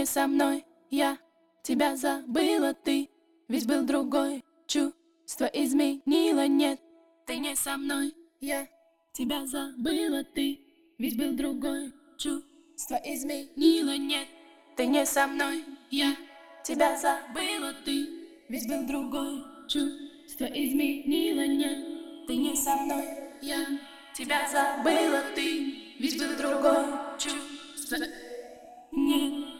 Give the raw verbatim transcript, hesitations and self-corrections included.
не со мной, я тебя забыла, ты ведь был другой. Чувство изменила, нет, ты не со мной, я тебя забыла, ты ведь был другой. Чувство изменила, нет, ты не со мной, я тебя забыла, ты ведь был другой. Чувство изменила, нет, ты не со мной, я тебя забыла, ты ведь был другой. Чувство нет.